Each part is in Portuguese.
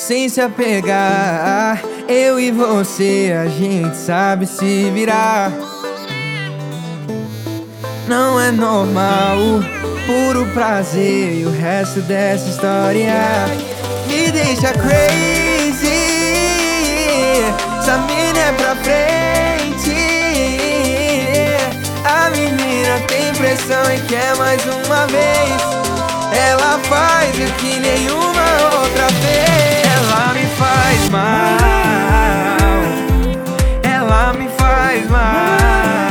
sem se apegar. Eu e você, a gente sabe se virar. Não é normal, puro prazer e o resto dessa história me deixa crazy. Essa mina é pra frente. A menina tem pressão e quer mais uma vez. Ela faz o que nenhuma outra fez. Ela me faz mal. Ela me faz mal.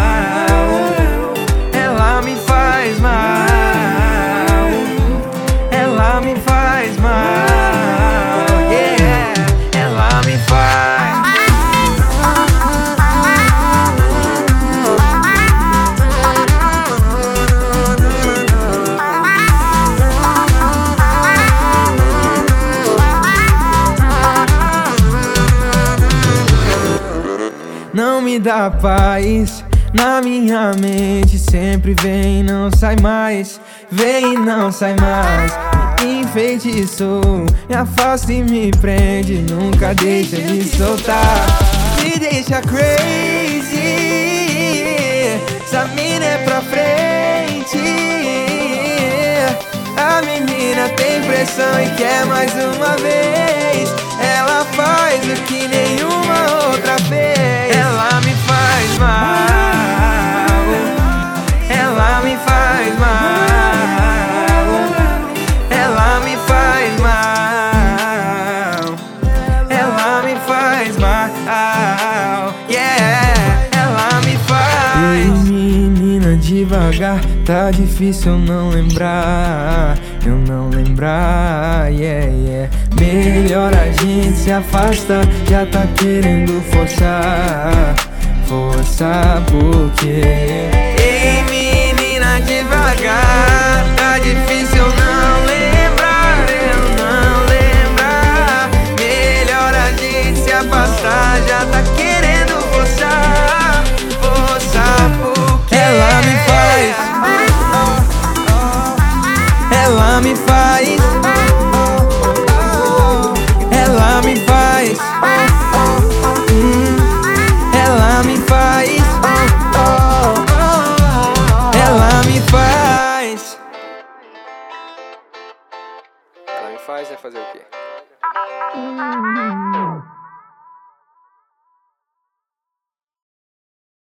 Ela me faz mal. Ela me faz mal. Yeah. Ela me faz. Não me dá paz, na minha mente sempre vem e não sai mais. Vem e não sai mais, me enfeitiçou, me afasta e me prende, nunca deixa de soltar. Me deixa crazy, essa mina é pra frente. A menina tem pressão e quer mais uma vez. Ela faz o que nenhuma outra fez. Ela me faz mal. Ela me faz mal. Ela me faz mal. Ela me faz mal. Yeah. Ela me faz. Ei, menina, devagar, tá difícil eu não lembrar. Eu não lembrar, yeah, yeah. Melhor a gente se afasta. Já tá querendo forçar. Forçar porque ei, menina, devagar, tá difícil eu não lembrar. Eu não lembrar. Melhor a gente se afastar. Já tá querendo forçar. Forçar porque ela me faz. Ela me faz. Ela me faz. Ela me faz. Ela me faz. Ela me faz é fazer o quê?